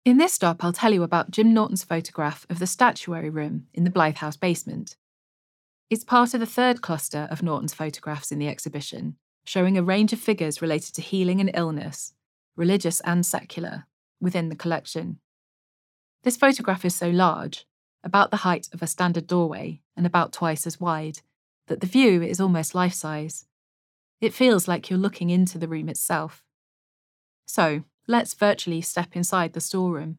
In this stop, I'll tell you about Jim Norton's photograph of the statuary room in the Blythe House basement. It's part of the third cluster of Norton's photographs in the exhibition, showing a range of figures related to healing and illness, religious and secular, within the collection. This photograph is so large, about the height of a standard doorway and about twice as wide, that the view is almost life-size. It feels like you're looking into the room itself. So, let's virtually step inside the storeroom.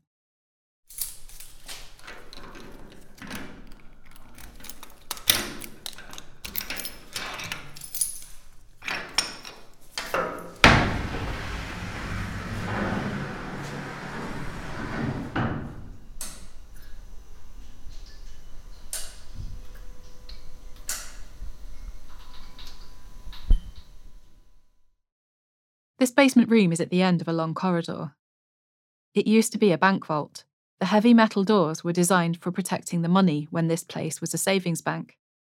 This basement room is at the end of a long corridor. It used to be a bank vault. The heavy metal doors were designed for protecting the money when this place was a savings bank.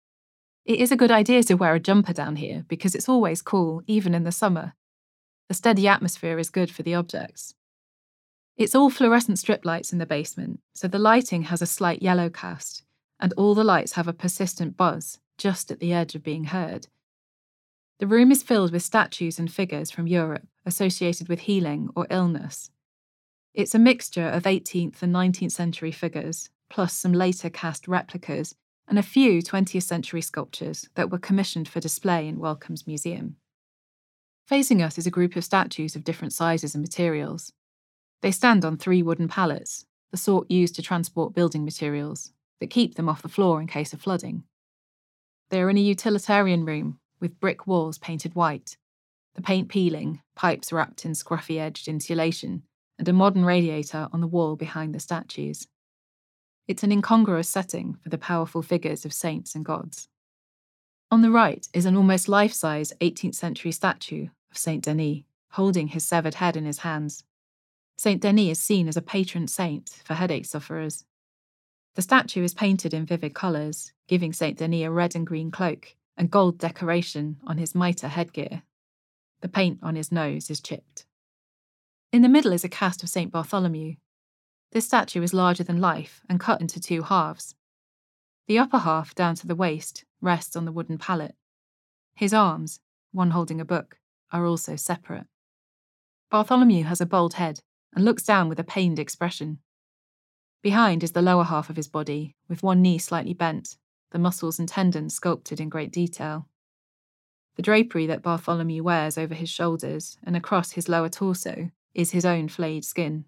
It is a good idea to wear a jumper down here because it's always cool, even in the summer. The steady atmosphere is good for the objects. It's all fluorescent strip lights in the basement, so the lighting has a slight yellow cast, and all the lights have a persistent buzz, just at the edge of being heard. The room is filled with statues and figures from Europe associated with healing or illness. It's a mixture of 18th and 19th century figures, plus some later cast replicas, and a few 20th century sculptures that were commissioned for display in Wellcome's museum. Facing us is a group of statues of different sizes and materials. They stand on 3 wooden pallets, the sort used to transport building materials, that keep them off the floor in case of flooding. They are in a utilitarian room, with brick walls painted white, the paint peeling, pipes wrapped in scruffy-edged insulation, and a modern radiator on the wall behind the statues. It's an incongruous setting for the powerful figures of saints and gods. On the right is an almost life-size 18th century statue of Saint Denis, holding his severed head in his hands. Saint Denis is seen as a patron saint for headache sufferers. The statue is painted in vivid colours, giving Saint Denis a red and green cloak and gold decoration on his mitre headgear. The paint on his nose is chipped. In the middle is a cast of St. Bartholomew. This statue is larger than life and cut into 2 halves. The upper half, down to the waist, rests on the wooden pallet. His arms, one holding a book, are also separate. Bartholomew has a bald head and looks down with a pained expression. Behind is the lower half of his body, with one knee slightly bent, the muscles and tendons sculpted in great detail. The drapery that Bartholomew wears over his shoulders and across his lower torso is his own flayed skin.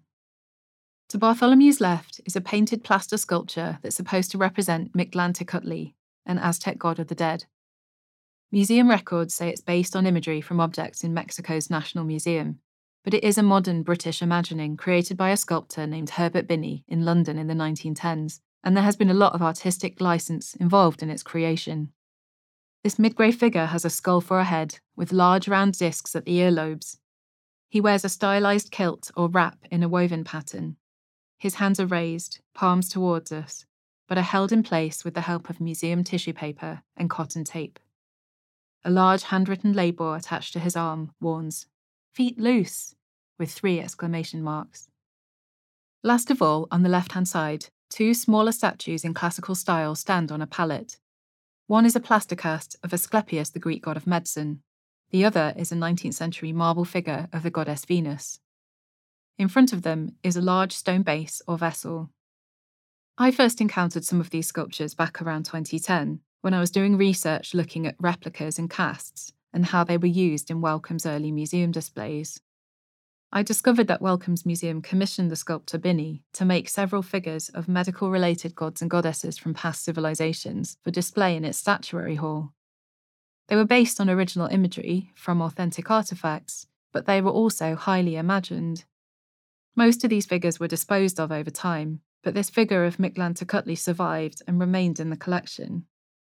To Bartholomew's left is a painted plaster sculpture that's supposed to represent Mictlantecutli, an Aztec god of the dead. Museum records say it's based on imagery from objects in Mexico's National Museum, but it is a modern British imagining created by a sculptor named Herbert Binney in London in the 1910s, and there has been a lot of artistic license involved in its creation. This mid-grey figure has a skull for a head, with large round discs at the earlobes. He wears a stylised kilt or wrap in a woven pattern. His hands are raised, palms towards us, but are held in place with the help of museum tissue paper and cotton tape. A large handwritten label attached to his arm warns, "Feet loose," with 3 exclamation marks. Last of all, on the left-hand side, 2 smaller statues in classical style stand on a pallet. One is a plaster cast of Asclepius, the Greek god of medicine. The other is a 19th century marble figure of the goddess Venus. In front of them is a large stone base or vessel. I first encountered some of these sculptures back around 2010, when I was doing research looking at replicas and casts and how they were used in Wellcome's early museum displays. I discovered that Wellcome's museum commissioned the sculptor Binney to make several figures of medical-related gods and goddesses from past civilizations for display in its statuary hall. They were based on original imagery from authentic artefacts, but they were also highly imagined. Most of these figures were disposed of over time, but this figure of Mictlantecutli survived and remained in the collection.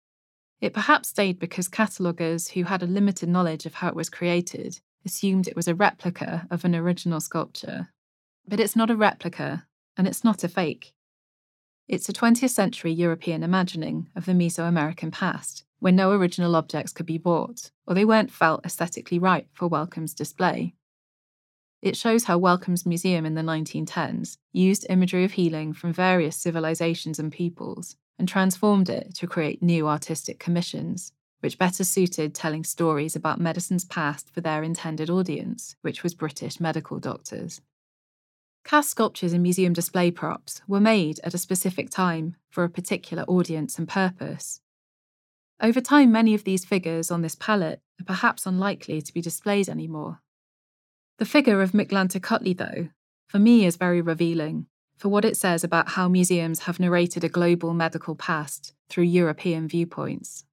It perhaps stayed because cataloguers who had a limited knowledge of how it was created assumed it was a replica of an original sculpture. But it's not a replica, and it's not a fake. It's a 20th century European imagining of the Mesoamerican past, when no original objects could be bought, or they weren't felt aesthetically right for Wellcome's display. It shows how Wellcome's museum in the 1910s used imagery of healing from various civilizations and peoples and transformed it to create new artistic commissions, which better suited telling stories about medicine's past for their intended audience, which was British medical doctors. Cast sculptures and museum display props were made at a specific time for a particular audience and purpose. Over time, many of these figures on this palette are perhaps unlikely to be displayed anymore. The figure of Mictlanta Cutley, though, for me is very revealing for what it says about how museums have narrated a global medical past through European viewpoints.